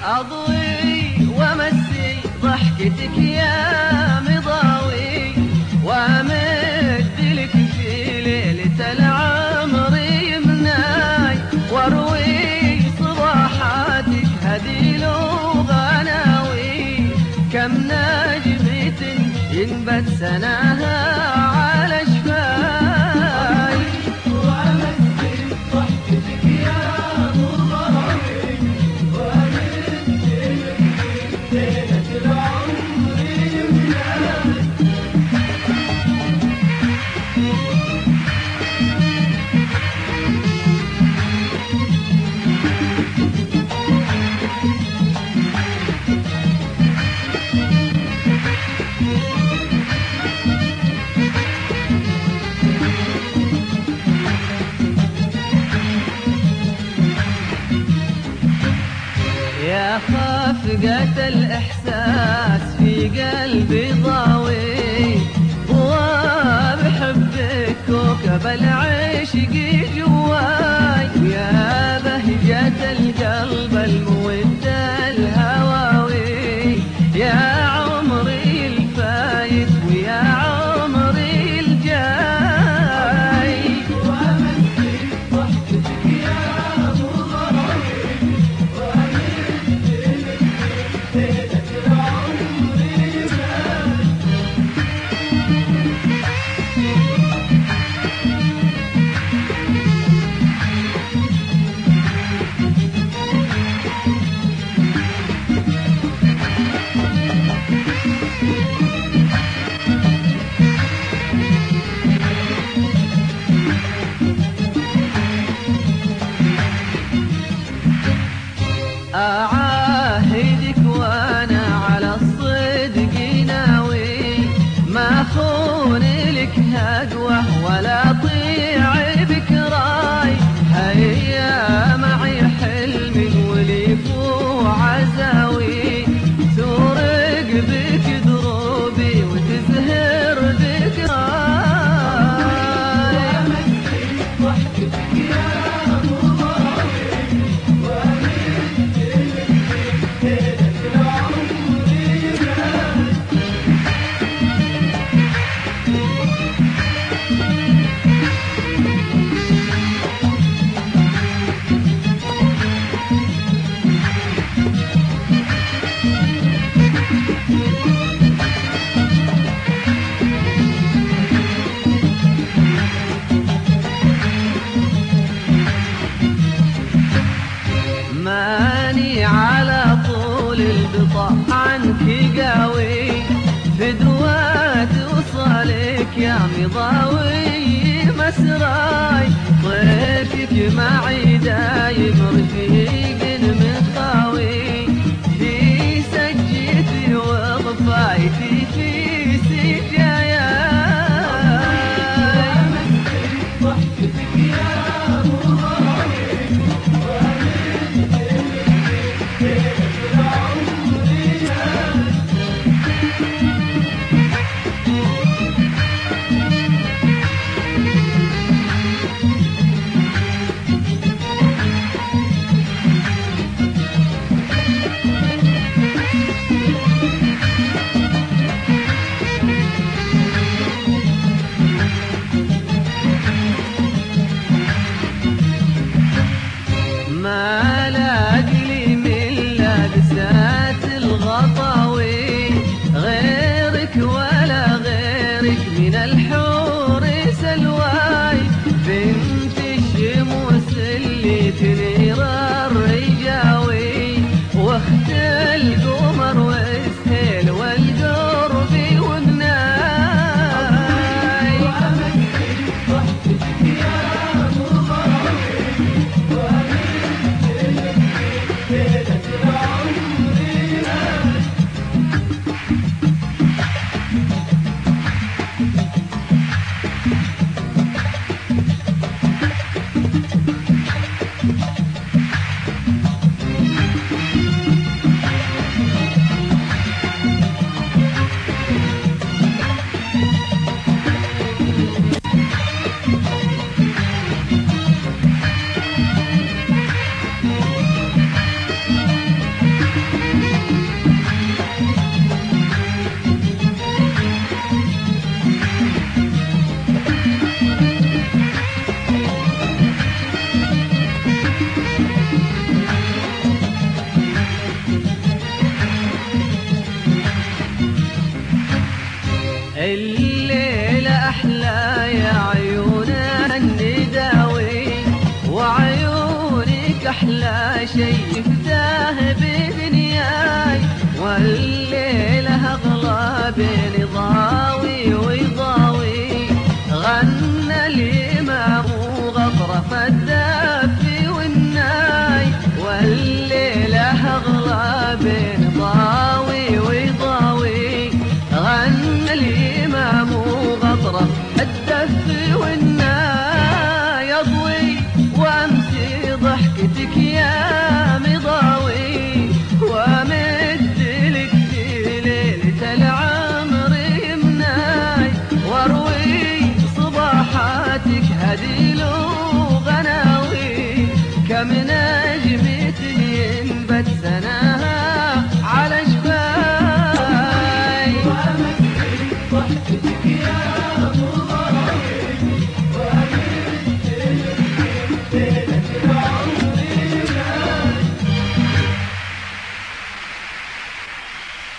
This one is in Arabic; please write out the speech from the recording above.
أضوي وأمسي ضحكتك يا مضاوي، وأمد لك في ليلة العمر يمناي، واروي صباحاتك هديل وغناوي. كم ناجمة ينبت سناها على شفاي، وأمسي ضحكتك يا مضاوي، وأمد لك في ليلة العمر يمناي. يا خافقة الإحساس في قلبي ضاوي، وبحبك كوكب العشق جواي. ويا بهجة القلب المود الهواوي، يا عمري الفايت ويا عمري الجاي. وأمسي ضحكتك يا مضاوي، وأمد لك في ليلة العمر يمناي. أعاهدك وأنا على الصدق ناوي، ما خون لك هدوة ولا طيع بكراي. هيا معي حلم وليف وعزاوي، تورق بك دروبي وتزهر ذكراي. وأمسي ضحكتك يا مضاوي، وأمد لك في ليلة العمر يمناي. ماني على طول البطاء عنك قاوي، فدوات وصالك يا مضاوي مسراي. طيفك معي دايم رفيق مخاوي، في سجتي وضفايتي في سجاياي. وأمسي ضحكتك يا مضاوي، وأمد لك في ليلة العمر يمناي. أحلى شيء فتاه بدنياي، والليلة أغلى بين ضاوي ويضاوي. غنى الإمام وغطرف الدف والناي، والليلة أغلى بين ضاوي ويضاوي. غنى الإمام وغطرف الدف والناي، أضوي وأمسي ضحكتك يا مضاوي، وأمد لك في ليلة العمر يمناي، واروي صباحاتك هديل وغناوي. كم نجمة ينبت سناي